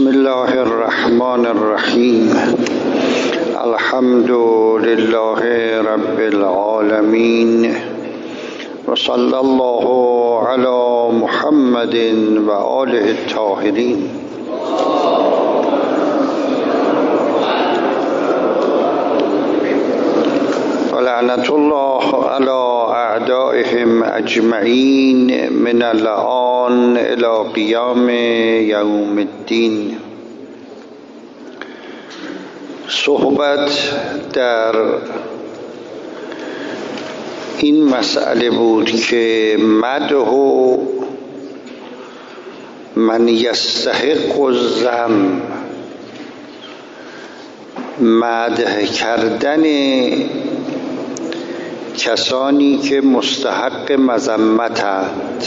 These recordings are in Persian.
بسم الله الرحمن الرحیم. الحمد لله رب العالمین و صلی الله علی محمد و آله الطاهرین. و لعنت الله علی اعدائهم اجمعین من الآن الی قیام یوم الدین. صحبت در این مسئله بود که مدح من یستحق الذم، مدح کردن کسانی که مستحق مذمتند.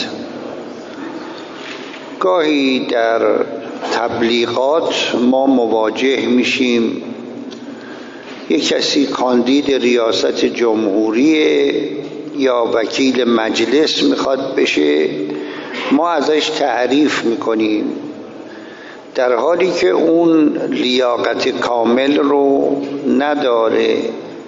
گاهی در تبلیغات ما مواجه میشیم، یک کسی کاندید ریاست جمهوری یا وکیل مجلس میخواد بشه، ما ازش تعریف میکنیم در حالی که اون لیاقت کامل رو نداره.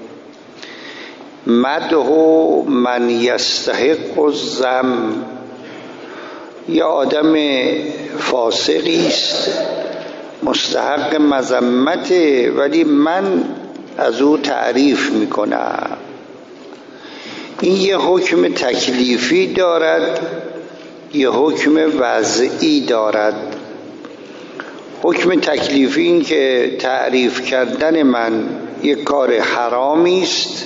مدح من یستحق الذم، یا آدم فاسقی است مستحق مذمته ولی من از او تعریف میکنم. این یه حکم تکلیفی دارد، یه حکم وضعی دارد. حکم تکلیفی این که تعریف کردن من یک کار حرامی است.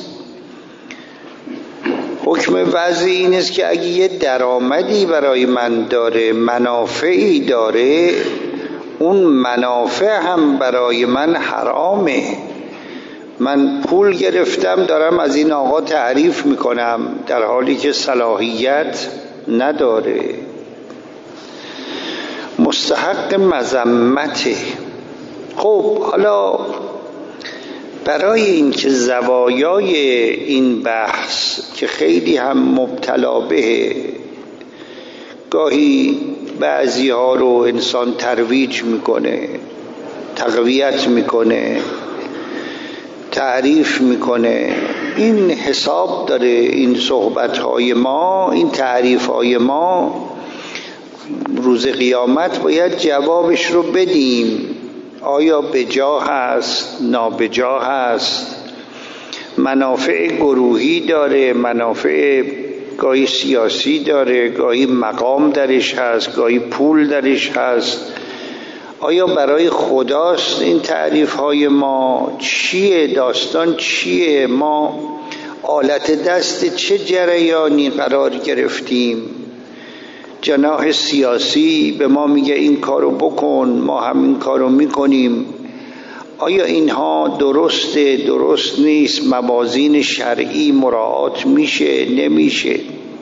حکم وضعی این است که اگه یه درآمدی برای من داره، منافعی داره، اون منافع هم برای من حرامه. من پول گرفتم دارم از این آقا تعریف میکنم در حالی که صلاحیت نداره. مستحق مذمته. خب حالا برای اینکه زوایای این بحث که خیلی هم مبتلا به، گاهی بعضی ها رو انسان ترویج میکنه، تقویت میکنه، تعریف میکنه، این حساب داره. این صحبت های ما، این تعریف های ما روز قیامت باید جوابش رو بدیم. آیا بجا هست، نابجا هست، منافع گروهی داره، منافع گاهی سیاسی داره، گاهی مقام درش هست، گاهی پول درش هست. آیا برای خداست این تعریف های ما؟ چیه داستان؟ چیه؟ ما آلت دست چه جریانی قرار گرفتیم؟ جناح سیاسی به ما میگه این کارو بکن، ما هم این کارو میکنیم. آیا اینها درسته؟ درست نیست؟ موازین شرعی مراعات میشه؟ نمیشه؟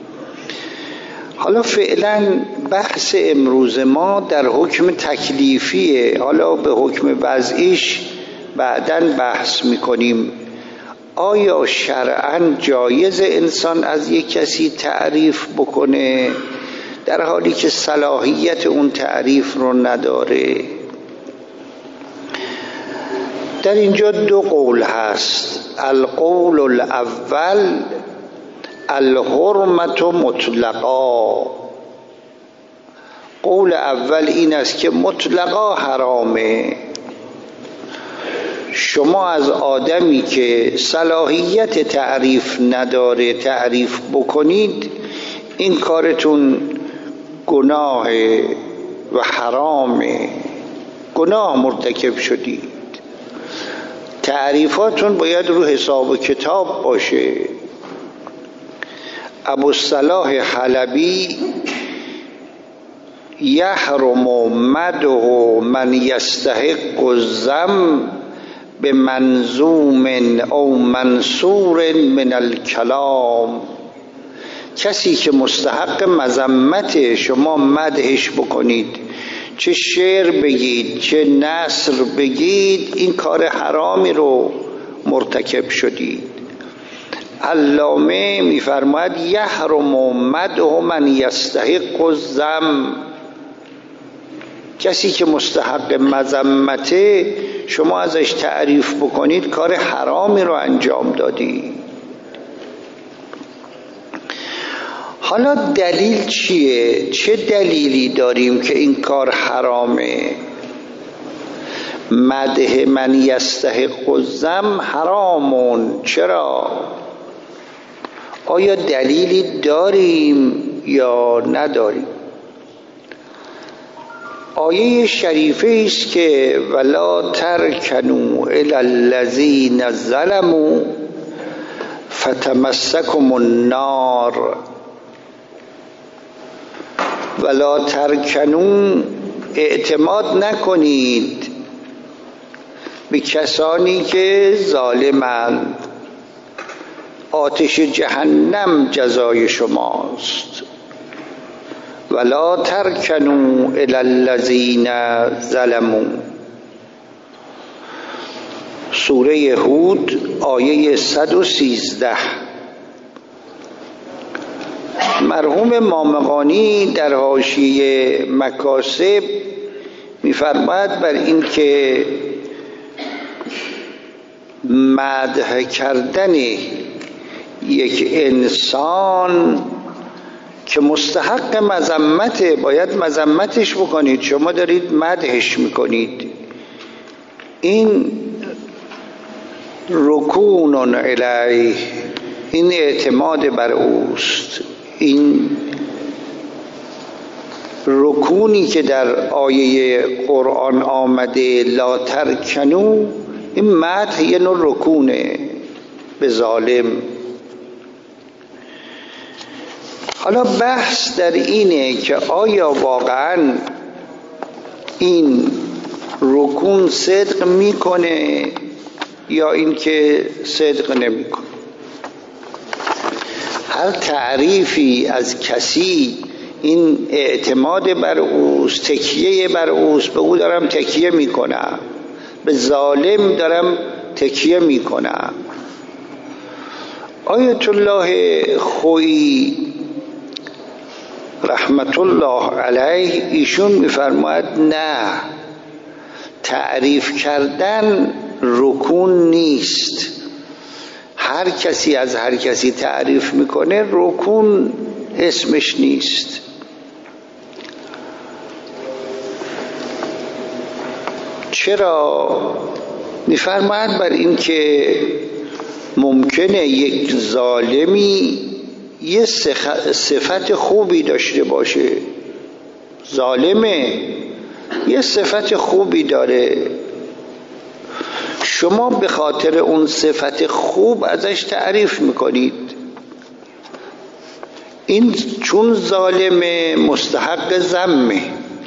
حالا فعلا بحث امروز ما در حکم تکلیفیه. حالا به حکم وضعیش بعداً بحث میکنیم. آیا شرعاً جایز انسان از یک کسی تعریف بکنه در حالی که صلاحیت اون تعریف رو نداره؟ در اینجا دو قول هست. القول الاول الحرمت مطلقا. قول اول این است که مطلقا حرامه. شما از آدمی که صلاحیت تعریف نداره تعریف بکنید، این کارتون گناه و حرامه، گناه مرتکب شدید. تعریفاتون باید رو حساب و کتاب باشه. ابوالصلاح حلبی یحرم مدح من یستحق الذم به منظوم او منصور من الکلام. کسی که مستحق مذمت شما مدحش بکنید، چه شعر بگید چه نثر بگید، این کار حرامی رو مرتکب شدید. علامه میفرماید یحرم مدح من یستحق الذم. کسی که مستحق مذمته شما ازش تعریف بکنید کار حرامی رو انجام دادی. حالا دلیل چیه؟ چه دلیلی داریم که این کار حرامه؟ مدح من یستحق الذم حرامون. چرا؟ آیا دلیلی داریم یا نداریم؟ آیه شریفه است که ولا ترکنوا الی الذین ظلموا فتمسکم النار. ولا ترکنوا، اعتماد نکنید به کسانی که ظالمند، آتش جهنم جزای شماست. ولا ترکنوا الی الذین ظلموا. سوره هود آیه 113. مرحوم مامقانی در حاشیه مکاسب می‌فرماید بر این که مدح کردن یک انسان که مستحق مذمته باید مذمتش بکنید، شما دارید مدحش میکنید، این رکون الیه، این اعتماد بر اوست. این رکونی که در آیه قرآن آمده لا ترکنو، این مدح یه نوع رکونه به ظالم. حالا بحث در اینه که آیا واقعا این رکون صدق میکنه یا اینکه صدق نمیکنه. هر تعریفی از کسی این اعتماد بر اوست، تکیه بر اوست، به او دارم تکیه میکنم، به ظالم دارم تکیه میکنم. آیت الله خویی رحمت الله علیه ایشون میفرماید نه، تعریف کردن رکون نیست. هر کسی از هر کسی تعریف میکنه رکون اسمش نیست. چرا؟ میفرماید بر این که ممکنه یک ظالمی یه صفت خوبی داشته باشه، ظالمه یه صفت خوبی داره، شما به خاطر اون صفت خوب ازش تعریف میکنید. این چون ظالمه مستحق ذمه،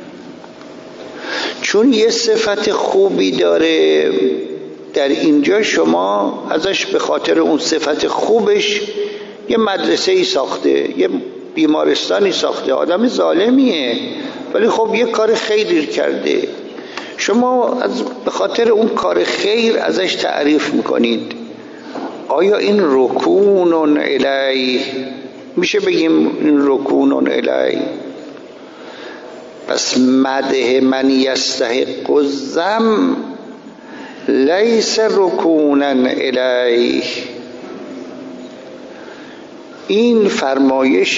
چون یه صفت خوبی داره در اینجا شما ازش به خاطر اون صفت خوبش یه مدرسه ای ساخته، یه بیمارستانی ساخته. آدم ظالمیه ولی خب یه کار خیری کرده، شما به خاطر اون کار خیر ازش تعریف میکنید. آیا این رکون الیه میشه بگیم این رکون الیه؟ پس مدح من یستحق الذم لیس رکونا الیه. این فرمایش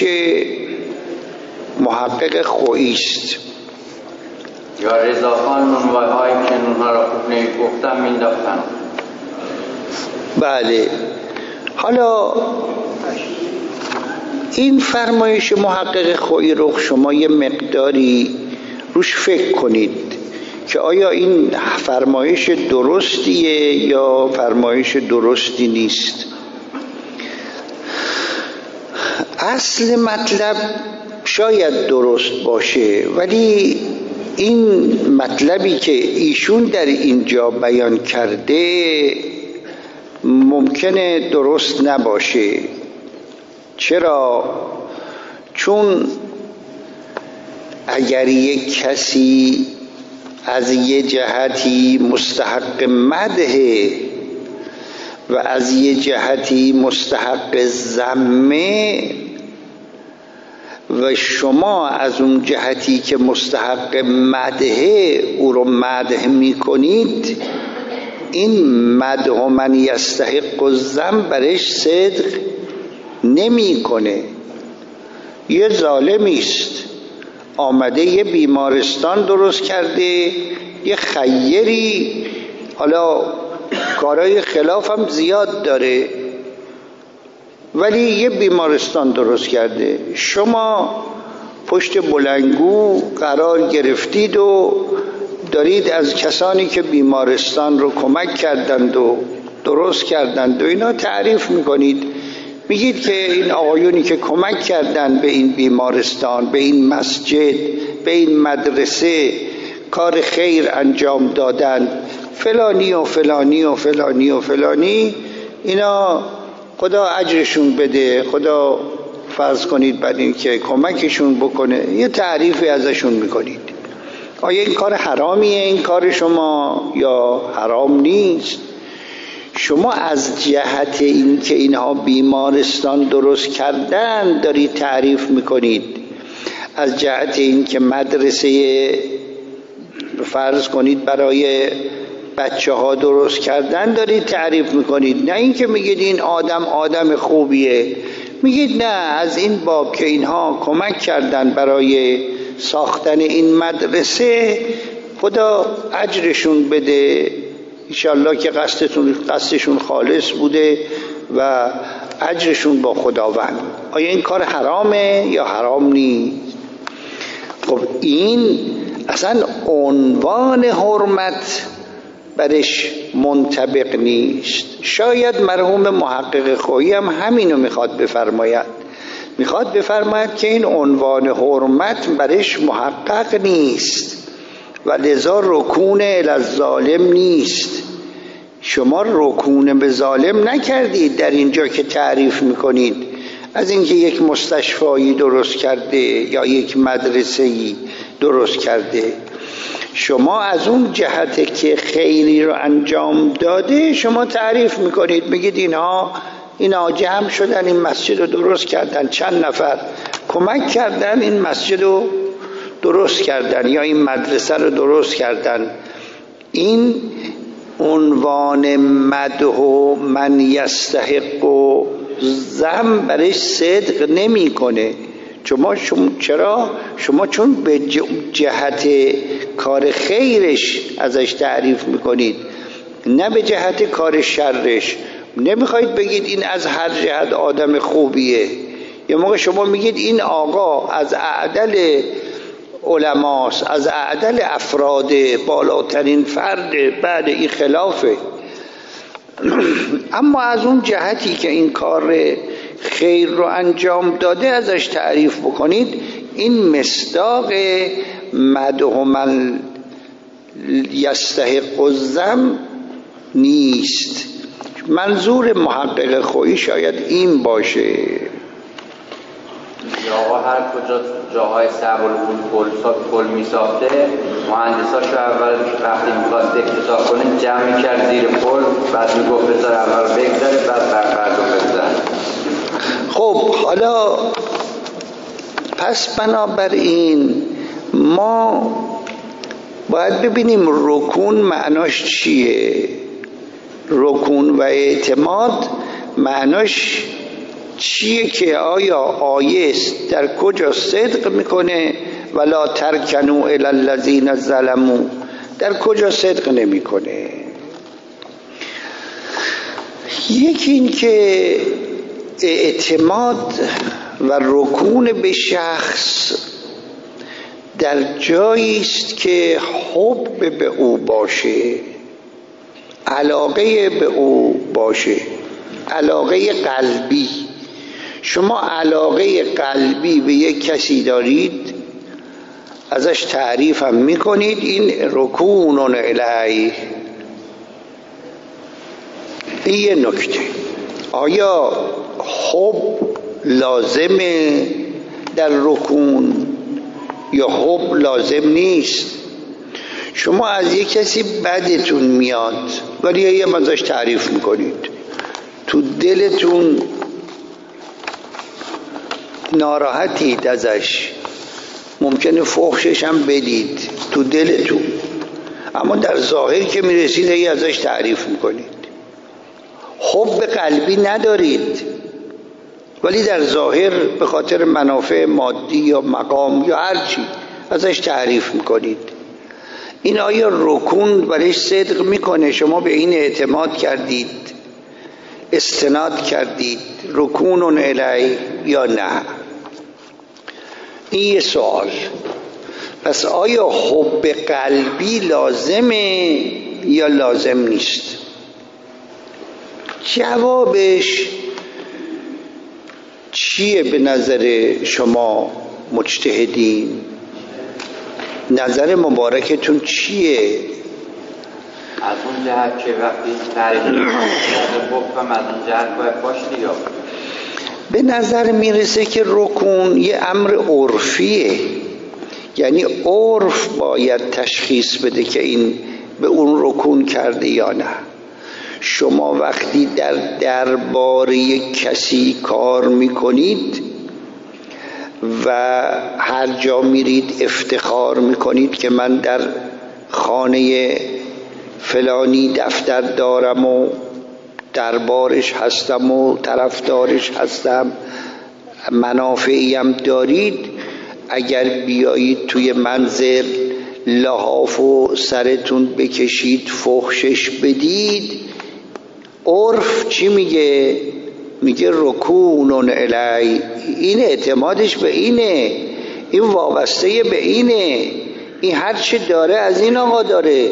محقق خویی است. یا رضاخان نونوای‌هایی که نونها را خوب نمی‌گفتم مینداختن. بله. حالا این فرمایش محقق خویی رو شما یه مقداری روش فکر کنید که آیا این فرمایش درستیه یا فرمایش درستی نیست. اصل مطلب شاید درست باشه ولی این مطلبی که ایشون در اینجا بیان کرده ممکنه درست نباشه. چرا؟ چون اگر یک کسی از یه جهتی مستحق مدحه و از یه جهتی مستحق ذمه و شما از اون جهتی که مستحق مدحه او رو مدح میکنید، این مدح من یستحق الذم برش صدق نمیکنه. یه ظالمی است آمده یه بیمارستان درست کرده، یه خیری، حالا کارهای خلاف هم زیاد داره، ولی یه بیمارستان درست کرده. شما پشت بلندگو قرار گرفتید و دارید از کسانی که بیمارستان رو کمک کردند و درست کردند و اینا تعریف میکنید. میگید که این آقایونی که کمک کردند به این بیمارستان، به این مسجد، به این مدرسه، کار خیر انجام دادن، فلانی و فلانی و فلانی و فلانی، اینا خدا اجرشون بده، خدا فرض کنید بعد این که کمکشون بکنه، یه تعریفی ازشون میکنید. آیا این کار حرامیه این کار شما یا حرام نیست؟ شما از جهت این که اینها بیمارستان درست کردن دارید تعریف میکنید، از جهت این که مدرسه فرض کنید برای بچه ها درست کردن دارید تعریف میکنید، نه اینکه میگید این آدم خوبیه. میگید نه، از این باب که اینها کمک کردن برای ساختن این مدرسه، خدا اجرشون بده، انشالله که قصدشون خالص بوده و اجرشون با خداوند. آیا این کار حرامه یا حرام نیست؟ خب این اصلا عنوان حرمت برش منطبق نیست. شاید مرحوم محقق خویی هم همینو میخواد بفرماید، میخواد بفرماید که این عنوان حرمت برش محقق نیست و لذا رکون الی الظالم نیست. شما رکون به ظالم نکردید در اینجا که تعریف میکنید از اینکه یک مستشفایی درست کرده یا یک مدرسه‌ای درست کرده. شما از اون جهت که خیری رو انجام داده شما تعریف میکنید، میگید اینا جمع شدن این مسجد رو درست کردن، چند نفر کمک کردن این مسجد رو درست کردن یا این مدرسه رو درست کردن. این عنوان مدح من یستحق و ذم برش صدق نمیکنه. شما چون به جهت کار خیرش ازش تعریف میکنید، نه به جهت کار شرش. نمیخواید بگید این از هر جهت آدم خوبیه. یه موقع شما میگید این آقا از اعدل علماست، از اعدل افراد، بالاترین فرد، بعد این خلافه. اما از اون جهتی که این کار خیر رو انجام داده ازش تعریف بکنید، این مصداق مدح من یستحق الذم نیست. منظور محقق خویی شاید این باشه. آقا هر کجا جاهای صعب الگل می ساخته، مهندساشو اول وقتی میخواست افتتاح کنه جمع میکرد زیر پل، بعد میگفت بذار اول بگذاره بعد برفرد رو بزن. خب حالا پس بنابراین ما باید ببینیم رکون معناش چیه. رکون و اعتماد معناش چیه که آیا آیه در کجا صدق میکنه ولا ترکنوا الی الذین ظلموا، در کجا صدق نمیکنه. یکی این که اعتماد و رکون به شخص در جایی است که حب به او باشه، علاقه به او باشه، علاقه قلبی. شما علاقه قلبی به یک کسی دارید، ازش تعریف هم میکنید، این رکون الیه. این یه نکته. آیا حب لازمه در رکون یا حب لازم نیست؟ شما از یک کسی بدتون میاد ولی یه ازش تعریف میکنید، تو دلتون ناراحتید ازش، ممکنه فحشش هم بدید تو دلتون، اما در ظاهر که میرسید هی ازش تعریف میکنید. حب قلبی ندارید ولی در ظاهر به خاطر منافع مادی یا مقام یا هرچی ازش تعریف میکنید. این آیا رکون برایش صدق میکنه؟ شما به این اعتماد کردید، استناد کردید، رکون الیه یا نه؟ این یه سوال. پس آیا حب قلبی لازمه یا لازم نیست؟ جوابش چیه به نظر شما مجتهدین؟ نظر مبارکتون چیه؟ از اون جهت که وقتی تعریف بکنم از اون جهت باید باش دیگه. به نظر میرسه که رکون یه امر عرفیه، یعنی عرف باید تشخیص بده که این به اون رکون کرده یا نه. شما وقتی در درباره کسی کار میکنید و هر جا میرید افتخار میکنید که من در خانه فلانی دفتر دارم و دربارش هستم و طرفدارش هستم، منافعی هم دارید، اگر بیایید توی منزل لحاف و سرتون بکشید فحشش بدید، عرف چی میگه؟ میگه رکون الی. این اعتمادش به اینه، این وابسته به اینه، این هر چی داره از این آقا داره.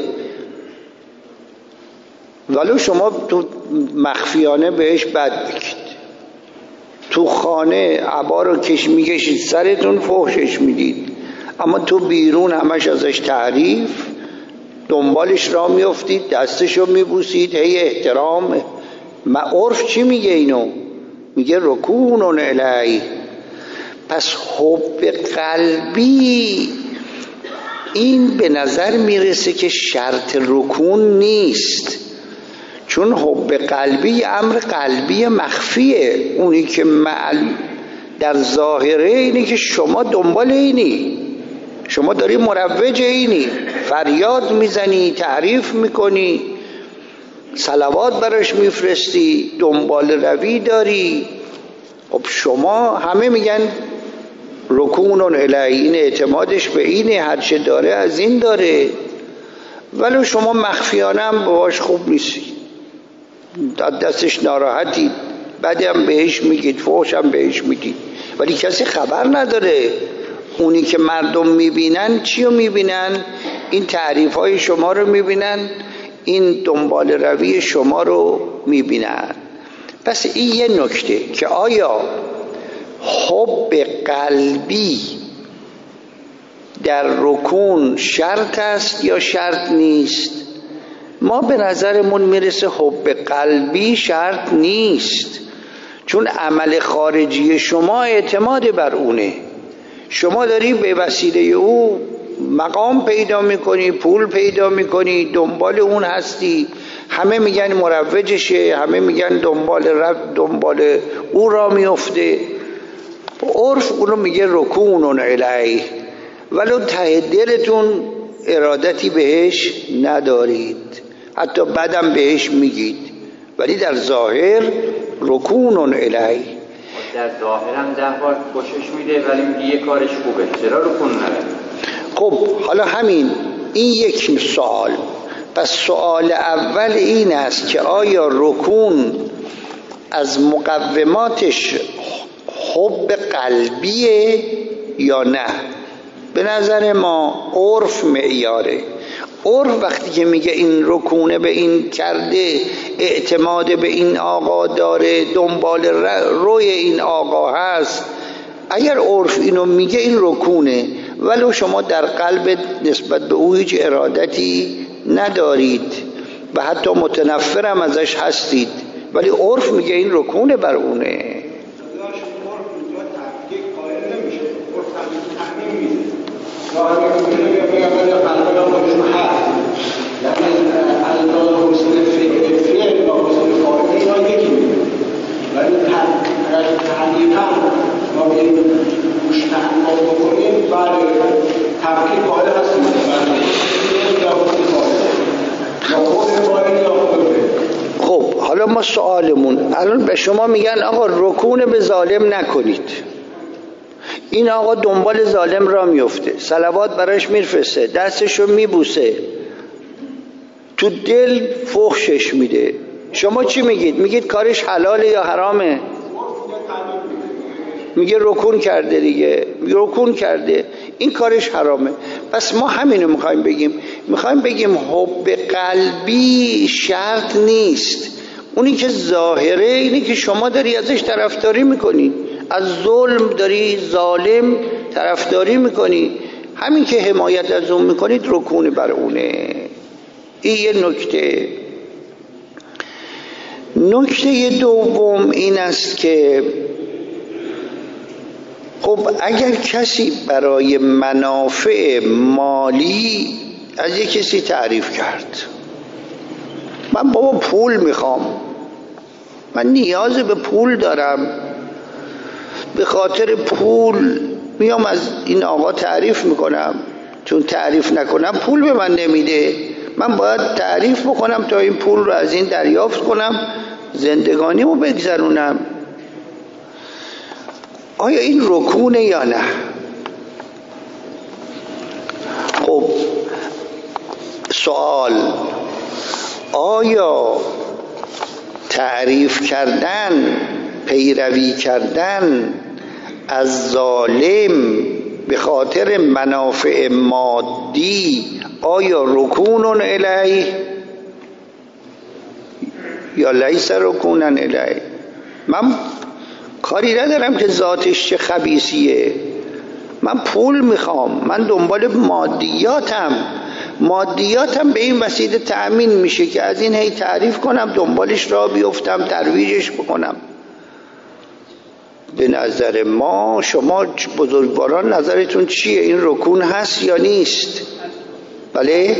ولو شما تو مخفیانه بهش بد بگید، تو خانه عبا رو میکشید سرتون فحشش میدید، اما تو بیرون همش ازش تعریف، دنبالش را میافتید، دستشو میبوسید، هی احترام. عرف چی میگه اینو؟ میگه رکون الی. پس حب قلبی این به نظر میرسه که شرط رکون نیست، چون حب قلبی امر قلبی مخفیه. اونی که در ظاهره اینه که شما دنبال اینی، شما داری مروج اینی، فریاد میزنی، تعریف میکنی، صلوات براش میفرستی، دنبال روی داری. خب شما همه میگن رکون الی، این اعتمادش به اینه، هرچه داره از این داره، ولو شما مخفیانه هم باهاش خوب نیستی، دستش ناراحتید، بعدم بهش میگید، فحش هم بهش میدید، ولی کسی خبر نداره. اونی که مردم میبینن چیو میبینن؟ این تعریف های شما رو میبینن، این دنبال روی شما رو میبینن. پس این یه نکته که آیا حب قلبی در رکون شرط است یا شرط نیست؟ ما به نظرمون میرسه حب قلبی شرط نیست، چون عمل خارجی شما اعتماد بر اونه. شما داری به وسیله او مقام پیدا میکنی، پول پیدا میکنی، دنبال اون هستی، همه میگن مروجشه، همه میگن دنبال او را میفته. عرف اونو میگه رکون الیه، ولو ته دلتون ارادتی بهش ندارید، حتی بدم بهش میگید، ولی در ظاهر رکون الیه. در ظاهر هم 10 بار خوشش میده ولی میگه یه کارش خوبه، چرا رکون نره؟ خب حالا همین این یک سوال. پس سوال اول این است که آیا رکون از مقوماتش حب قلبیه یا نه؟ به نظر ما عرف معیاره. عرف وقتی که میگه این رکونه به این کرده، اعتماد به این آقا داره، دنبال روی این آقا هست، اگر عرف اینو میگه این رکونه، ولو شما در قلب نسبت به او هیچ ارادتی ندارید و حتی متنفرم ازش هستید، ولی عرف میگه این رکونه بر اونه. ولی حقیقا ما بگیم حالا ما سوالمون الان به شما میگن آقا رکون به ظالم نکنید، این آقا دنبال ظالم را میفته، صلوات براش میفرسته، دستشو میبوسه، تو دل فحشش میده، شما چی میگید؟ میگید کارش حلاله یا حرامه؟ میگه رکون کرده دیگه، رکون کرده، این کارش حرامه. پس ما همینو میخوایم بگیم، میخوایم بگیم حب قلبی شرط نیست، اونی که ظاهره اینی که شما داری ازش طرفداری میکنی، از ظلم داری ظالم طرفداری میکنی، همین که حمایت از اون میکنید رکون بر اونه. این یه نکته. نکته دوم این است که خب اگر کسی برای منافع مالی از یک کسی تعریف کرد، من بابا پول میخوام، من نیاز به پول دارم، به خاطر پول میام از این آقا تعریف میکنم، چون تعریف نکنم پول به من نمیده، من باید تعریف بکنم تا این پول رو از این دریافت کنم، زندگانیمو بگذرونم. آیا این رکونه یا نه؟ خب سوال، آیا تعریف کردن، پیروی کردن از ظالم به خاطر منافع مادی آیا رکون الیه یا لیس رکون الیه؟ من کاری ندارم که ذاتش چه خبیثیه، من پول میخوام، من دنبال مادیاتم به این وسیله تأمین میشه که از این هی تعریف کنم، دنبالش را بیفتم، ترویجش بکنم. به نظر ما، شما بزرگواران نظرتون چیه؟ این رکون هست یا نیست؟ بله؟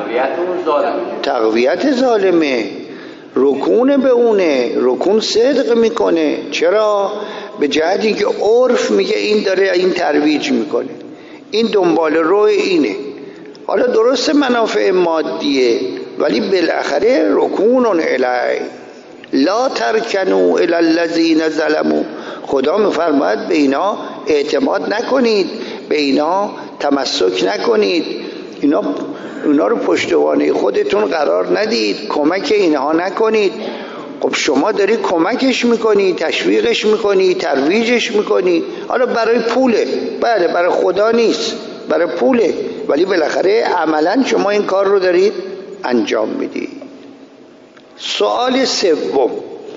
تقویت ظالمه، رکون به اونه، رکون صدق میکنه. چرا؟ به جهتی که عرف میگه این داره این ترویج میکنه، این دنبال روی اینه. حالا درست منافع مادیه ولی بالاخره رکون الیه، لا ترکنوا الی الذین ظلموا. خدا میفرماید به اینا اعتماد نکنید، به اینا تمسک نکنید، اینا رو پشتوانه خودتون قرار ندید، کمک اینها نکنید. خب شما داری کمکش میکنی، تشویقش میکنی، ترویجش میکنی، حالا برای پوله، بله برای خدا نیست، برای پوله، ولی بالاخره عملا شما این کار رو دارید انجام میدید. سوال سوم،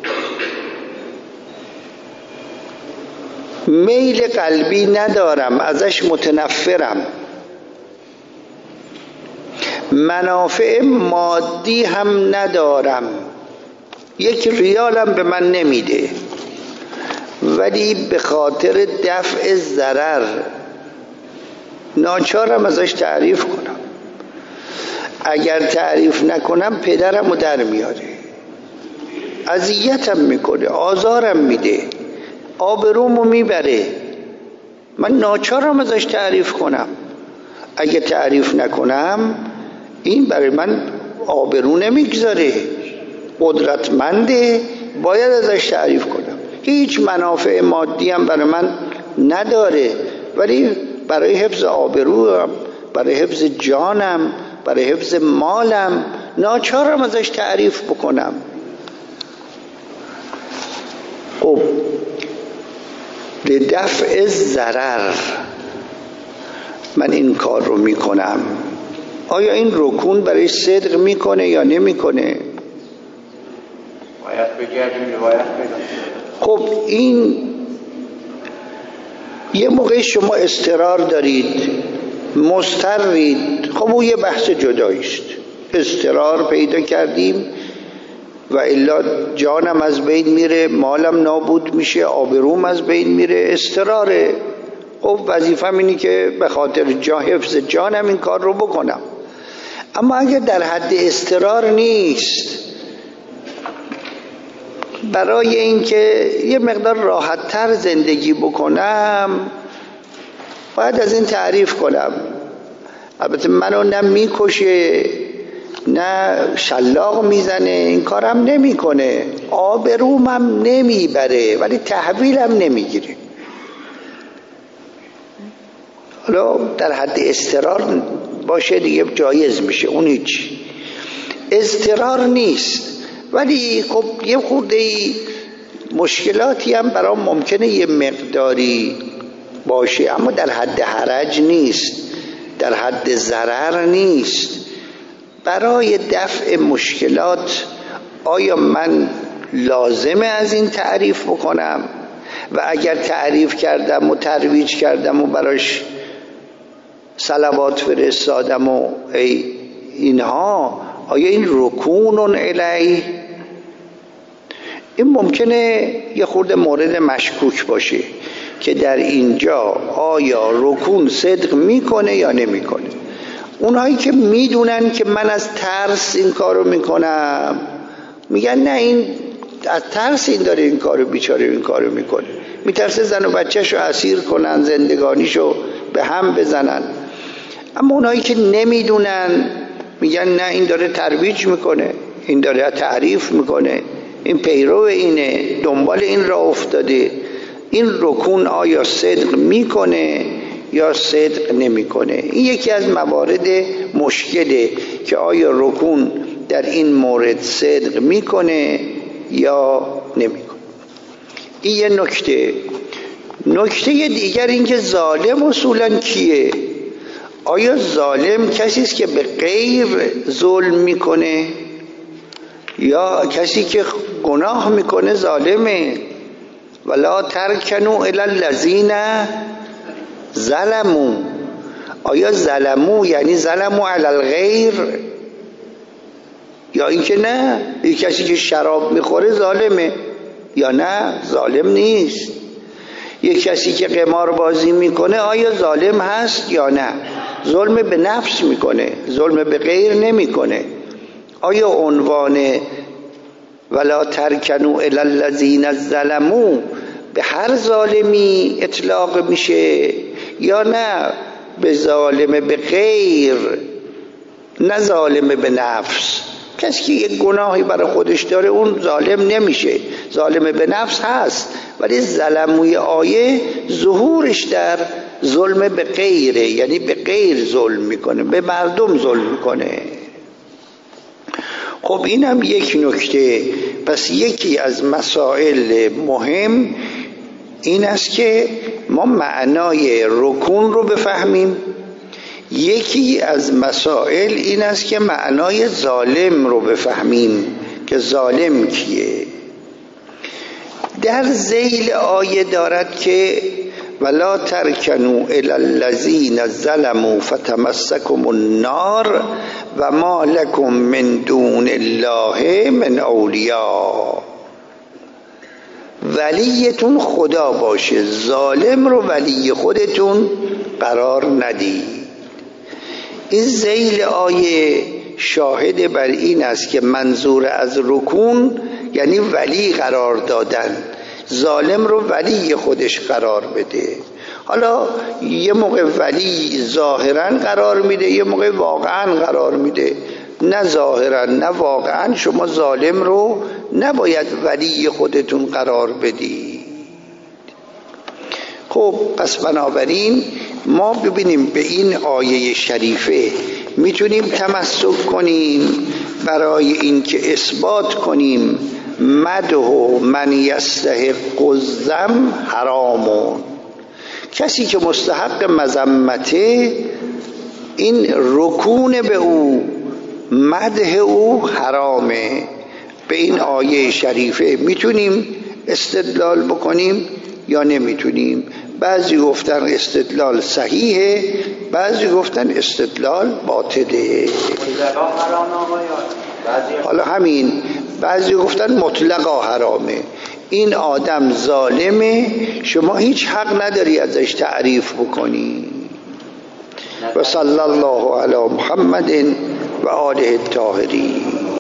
میل قلبی ندارم، ازش متنفرم، منافع مادی هم ندارم، یک ریالم به من نمیده، ولی به خاطر دفع ضرر ناچارم ازش تعریف کنم، اگر تعریف نکنم پدرم رو در میاره، اذیتم میکنه، آزارم میده، آبرومو میبره، من ناچارم ازش تعریف کنم. اگه تعریف نکنم این برای من آبرو نمیگذاره، قدرتمنده، باید ازش تعریف کنم. هیچ منافع مادی هم برای من نداره، ولی برای حفظ آبروم، برای حفظ جانم، برای حفظ مالم ناچارم ازش تعریف بکنم. خب لدفع ضرر من این کار رو میکنم، آیا این رکون برای صدق میکنه یا نمیکنه؟ باید بگردیم روایت پیدا. خب این یه موقع شما اضطرار دارید، مضطرید، خب اون یه بحث جداییست، اضطرار پیدا کردیم و الا جانم از بین میره، مالم نابود میشه، آبروم از بین میره، اضطراره. خب وظیفه‌م اینه که به خاطر حفظ جانم این کار رو بکنم. اما اگر در حد اضطرار نیست، برای اینکه یه مقدار راحت‌تر زندگی بکنم باید از این تعریف کنم. البته منو نه میکشه نه شلاق میزنه، این کارم نمیکنه، آبرومم نمیبره، ولی تحویلم نمیگیره. حالا در حد اضطرار باشه دیگه جایز میشه، اون هیچ اضطرار نیست، ولی خب یه خورده مشکلاتی هم برام ممکنه یه مقداری باشه، اما در حد حرج نیست، در حد ضرر نیست. برای دفع مشکلات آیا من لازمه از این تعریف بکنم؟ و اگر تعریف کردم و ترویج کردم و براش صلوات فرستادم و اینها، آیا این رکون علیه؟ این ممکنه یه خورده مورد مشکوک باشه که در اینجا آیا رکون صدق میکنه یا نمیکنه. اونهایی که میدونن که من از ترس این کارو میکنم میگن نه، این از ترس این داره این کارو، بیچاره این کارو میکنه، میترسه زن و بچه‌شو اسیر کنن، زندگانیشو به هم بزنن. اما اونهایی که نمیدونن میگن نه، این داره ترویج میکنه، این داره تعریف میکنه، این پیرو اینه، دنبال این راه افتاده. این رکون آیا صدق میکنه یا صدق نمیکنه؟ این یکی از موارد مشکله که آیا رکون در این مورد صدق میکنه یا نمیکنه. این یه نکته. نکته دیگر این که ظالم اصولا کیه؟ آیا ظالم کسی است که به غیر ظلم میکنه یا کسی که گناه میکنه ظالمه؟ ولا ترکنوا الی الذین ظلموا. آیا ظلموا یعنی ظلموا علی الغیر، یا اینکه نه این کسی که شراب میخوره ظالمه؟ یا نه ظالم نیست. یک کسی که قمار بازی میکنه آیا ظالم هست یا نه؟ ظلم به نفس میکنه، ظلم به غیر نمیکنه. آیا عنوان ولا ترکنوا الی الذین ظلموا به هر ظالمی اطلاق میشه یا نه به ظالم به غیر، نه ظالم به نفس؟ کسی که یک گناهی برای خودش داره اون ظالم نمیشه، ظالم به نفس هست، ولی ظلموی آیه ظهورش در ظلم به غیره، یعنی به غیر ظلم میکنه، به مردم ظلم میکنه. خب این هم یک نکته. پس یکی از مسائل مهم این است که ما معنای رکون رو بفهمیم. یکی از مسائل این است که معنای ظالم رو بفهمیم که ظالم کیه. در ذیل آیه دارد که ولا ترکنوا الی الذین ظلموا فتمسکم النار و ما لکم من دون الله من اولیاء. ولیتون خدا باشه، ظالم رو ولی خودتون قرار ندید. این ذیل آیه شاهد بر این است که منظور از رکون یعنی ولی قرار دادن، ظالم رو ولی خودش قرار بده. حالا یه موقع ولی ظاهرا قرار میده، یه موقع واقعا قرار میده. نه ظاهرا نه واقعا شما ظالم رو نباید ولی خودتون قرار بدید. خب پس بنابراین ما ببینیم به این آیه شریفه میتونیم تمسک کنیم برای اینکه اثبات کنیم مدح من یستحق الذم حرامون. کسی که مستحق مذمته این رکون به او، مدح او حرامه. به این آیه شریفه میتونیم استدلال بکنیم یا نمیتونیم؟ بعضی گفتن استدلال صحیحه، بعضی گفتن استدلال باطله. حالا همین، بعضی گفتن مطلقا حرامه. این آدم ظالمه، شما هیچ حق نداری ازش تعریف بکنی. و صلی الله علی محمد و آله الطاهرین.